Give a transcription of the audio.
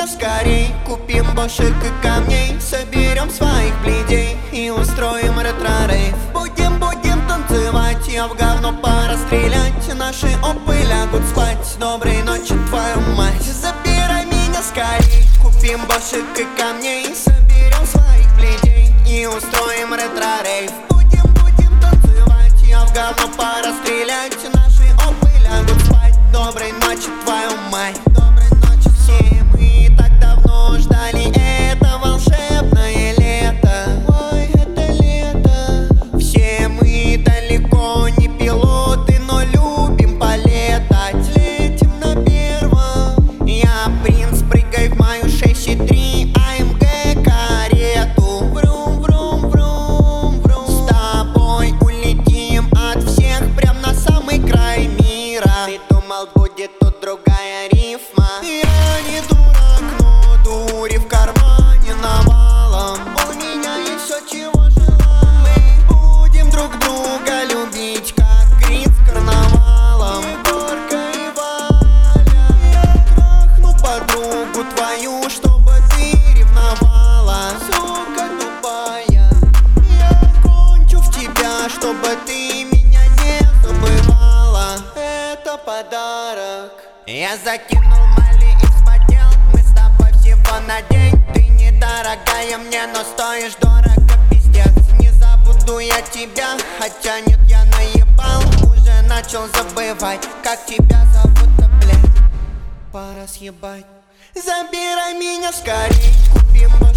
меня скорей, купим бошек и камней, соберем своих бледей и устроим ретро-рейв. Будем танцевать, я в говно пора стрелять, наши опы лягут спать. Доброй ночи, твою мать. Забирай меня скорей, купим бошек и камней, соберем своих бледей и устроим ретро-рейв. Будем танцевать, я в говно пора стрелять, наши опы лягут спать. Доброй ночи, твою мать. Доброй ночи, все мы так давно ждали это волшебное лето. Ой, это лето. Все мы далеко не пилоты, но любим полетать. Летим на первом. Я принц, прыгай в мою 6,3 АМГ карету. Врум, врум, врум, врум. С тобой улетим от всех прям на самый край мира. Ты думал, будет тут другая рифма? Я не дурак, но дури в кармане навалом. У меня есть все, чего желаю. Мы будем друг друга любить, как Крис с карнавалом. Егорка и Валя. Я трахну подругу твою, чтобы ты ревновала. Сука тупая. Я кончу в тебя, чтобы ты меня не забывала. Это подарок. Я закинул мали и вспотел. Мы с тобой всего на день. Ты недорогая мне, но стоишь дорого, пиздец. Не забуду я тебя, хотя нет, я наебал. Уже начал забывать, как тебя зовут-то, блядь. Пора съебать. Забирай меня скорей, купим